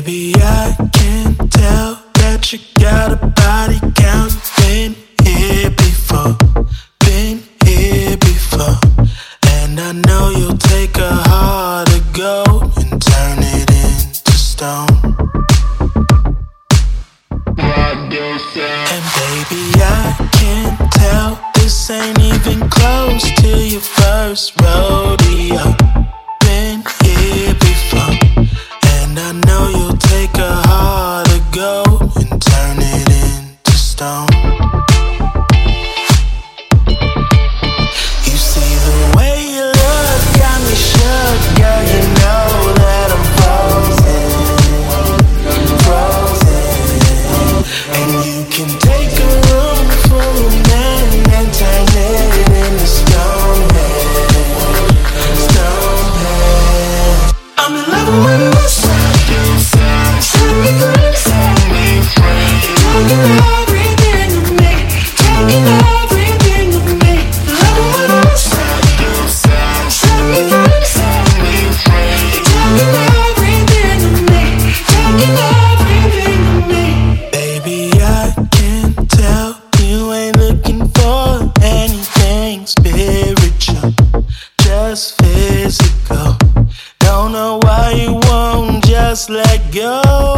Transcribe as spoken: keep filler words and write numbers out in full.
Baby, I can tell that you got a body count. Been here before, been here before. And I know you'll take a heart of gold and turn it into stone. And baby, I can tell this ain't even close to your first rodeo. Been here before, and I know you'll take a heart of gold and turn it into stone. You see the way you look got me shook, girl, you know that I'm frozen, frozen. And you can take a room full of men and turn it into stone head, stone head. I'm in love with you. Set me free, set me free. Taking everything of me, taking everything of me. Love with you. Set me free, set me free. Taking everything of me, taking everything of me. Baby, I can tell you ain't looking for anything spiritual, just physical. Don't know why you won't just let go.